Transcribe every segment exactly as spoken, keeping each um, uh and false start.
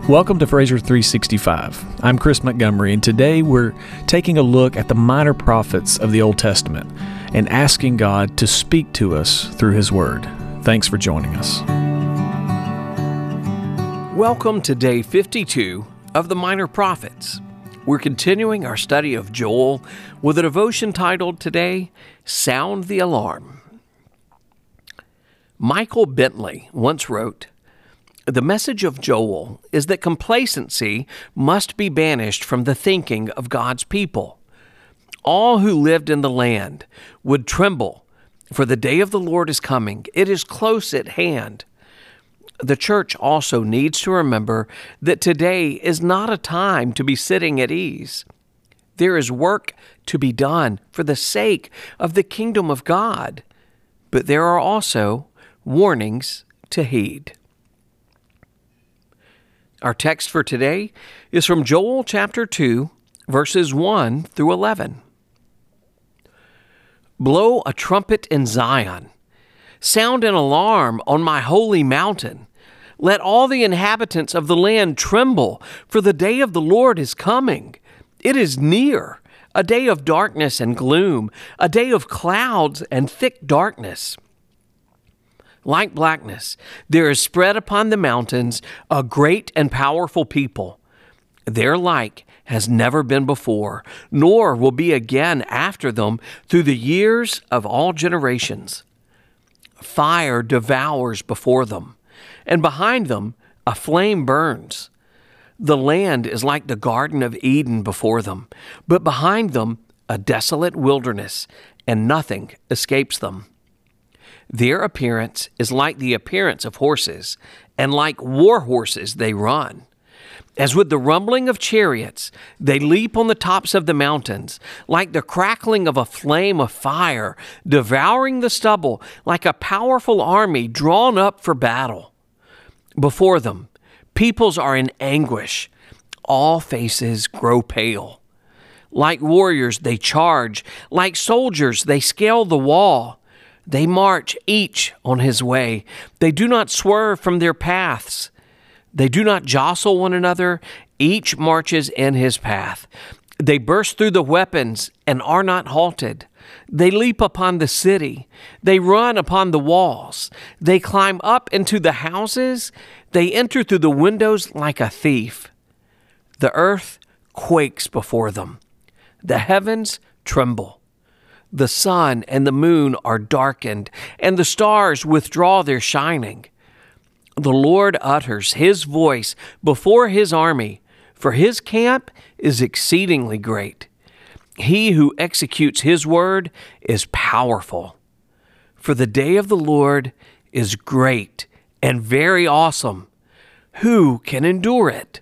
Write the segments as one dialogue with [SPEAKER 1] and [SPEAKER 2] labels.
[SPEAKER 1] Welcome to Fraser three sixty-five. I'm Chris Montgomery, and today we're taking a look at the minor prophets of the Old Testament and asking God to speak to us through His Word. Thanks for joining us.
[SPEAKER 2] Welcome to day fifty-two of the Minor Prophets. We're continuing our study of Joel with a devotion titled today, Sound the Alarm. Michael Bentley once wrote, "The message of Joel is that complacency must be banished from the thinking of God's people. All who lived in the land would tremble, for the day of the Lord is coming. It is close at hand." The church also needs to remember that today is not a time to be sitting at ease. There is work to be done for the sake of the kingdom of God, but there are also warnings to heed. Our text for today is from Joel chapter two, verses one through eleven. Blow a trumpet in Zion. Sound an alarm on my holy mountain. Let all the inhabitants of the land tremble, for the day of the Lord is coming. It is near, a day of darkness and gloom, a day of clouds and thick darkness. Like blackness, there is spread upon the mountains a great and powerful people. Their like has never been before, nor will be again after them through the years of all generations. Fire devours before them, and behind them a flame burns. The land is like the Garden of Eden before them, but behind them a desolate wilderness, and nothing escapes them. Their appearance is like the appearance of horses, and like war horses they run. As with the rumbling of chariots, they leap on the tops of the mountains, like the crackling of a flame of fire, devouring the stubble, like a powerful army drawn up for battle. Before them, peoples are in anguish. All faces grow pale. Like warriors, they charge. Like soldiers, they scale the wall. They march each on his way. They do not swerve from their paths. They do not jostle one another. Each marches in his path. They burst through the weapons and are not halted. They leap upon the city. They run upon the walls. They climb up into the houses. They enter through the windows like a thief. The earth quakes before them. The heavens tremble. The sun and the moon are darkened, and the stars withdraw their shining. The Lord utters His voice before His army, for His camp is exceedingly great. He who executes His word is powerful. For the day of the Lord is great and very awesome. Who can endure it?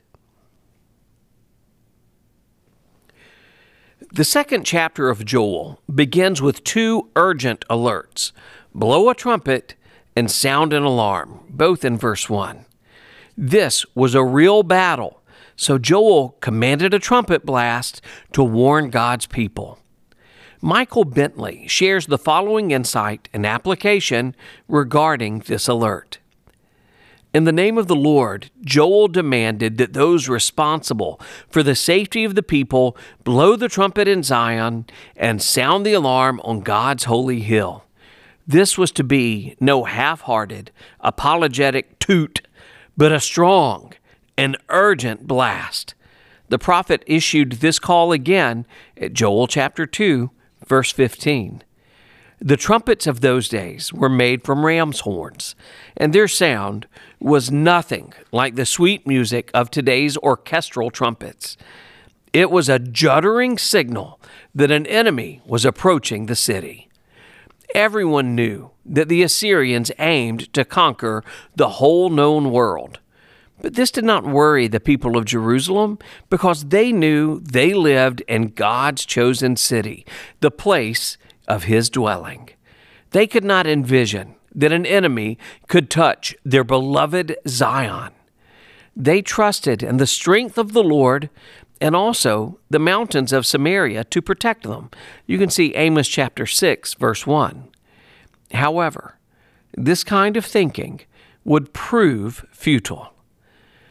[SPEAKER 2] The second chapter of Joel begins with two urgent alerts: blow a trumpet and sound an alarm, both in verse one. This was a real battle, so Joel commanded a trumpet blast to warn God's people. Michael Bentley shares the following insight and application regarding this alert. In the name of the Lord, Joel demanded that those responsible for the safety of the people blow the trumpet in Zion and sound the alarm on God's holy hill. This was to be no half-hearted, apologetic toot, but a strong and urgent blast. The prophet issued this call again at Joel chapter two, verse fifteen. The trumpets of those days were made from ram's horns, and their sound was nothing like the sweet music of today's orchestral trumpets. It was a juddering signal that an enemy was approaching the city. Everyone knew that the Assyrians aimed to conquer the whole known world. But this did not worry the people of Jerusalem, because they knew they lived in God's chosen city, the place of His dwelling. They could not envision that an enemy could touch their beloved Zion. They trusted in the strength of the Lord and also the mountains of Samaria to protect them. You can see Amos chapter six, verse one. However, this kind of thinking would prove futile.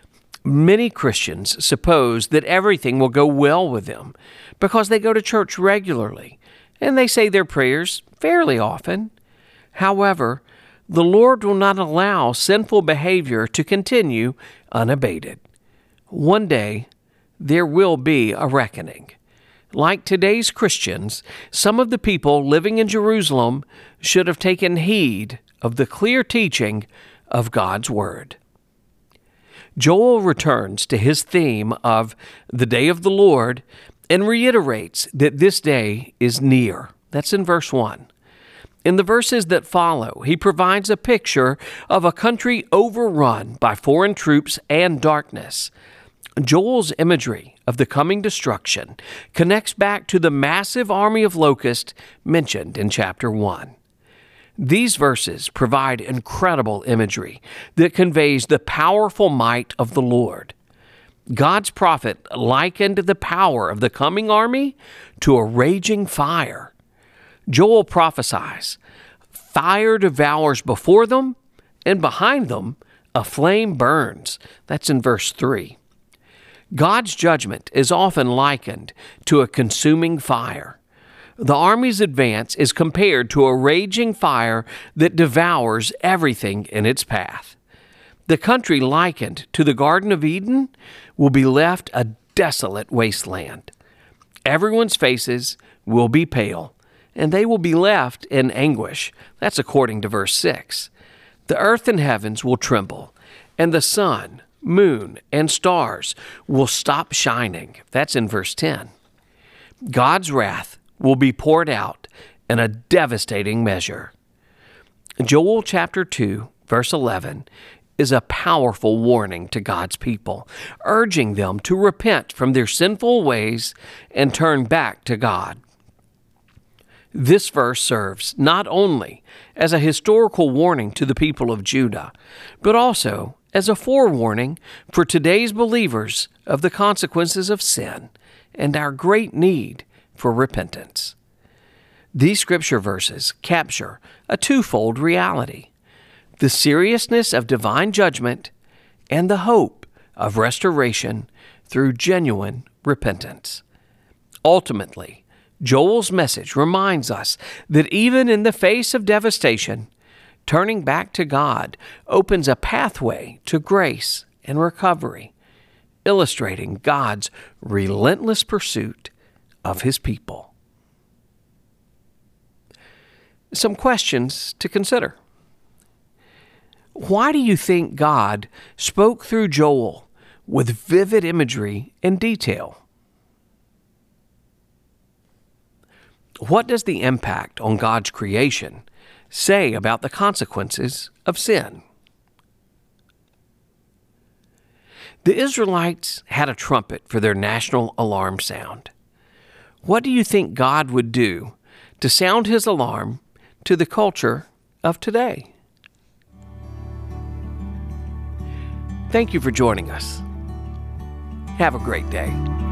[SPEAKER 2] Many Christians suppose that everything will go well with them because they go to church regularly and they say their prayers fairly often. However, the Lord will not allow sinful behavior to continue unabated. One day, there will be a reckoning. Like today's Christians, some of the people living in Jerusalem should have taken heed of the clear teaching of God's Word. Joel returns to his theme of the day of the Lord and reiterates that this day is near. That's in verse one. In the verses that follow, he provides a picture of a country overrun by foreign troops and darkness. Joel's imagery of the coming destruction connects back to the massive army of locusts mentioned in chapter one. These verses provide incredible imagery that conveys the powerful might of the Lord. God's prophet likened the power of the coming army to a raging fire. Joel prophesies, fire devours before them, and behind them a flame burns. That's in verse three. God's judgment is often likened to a consuming fire. The army's advance is compared to a raging fire that devours everything in its path. The country likened to the Garden of Eden will be left a desolate wasteland. Everyone's faces will be pale, and they will be left in anguish. That's according to verse six. The earth and heavens will tremble, and the sun, moon, and stars will stop shining. That's in verse ten. God's wrath will be poured out in a devastating measure. Joel chapter two, verse eleven, is a powerful warning to God's people, urging them to repent from their sinful ways and turn back to God. This verse serves not only as a historical warning to the people of Judah, but also as a forewarning for today's believers of the consequences of sin and our great need for repentance. These scripture verses capture a twofold reality: the seriousness of divine judgment and the hope of restoration through genuine repentance. Ultimately, Joel's message reminds us that even in the face of devastation, turning back to God opens a pathway to grace and recovery, illustrating God's relentless pursuit of His people. Some questions to consider. Why do you think God spoke through Joel with vivid imagery and detail? What does the impact on God's creation say about the consequences of sin? The Israelites had a trumpet for their national alarm sound. What do you think God would do to sound His alarm to the culture of today? Thank you for joining us. Have a great day.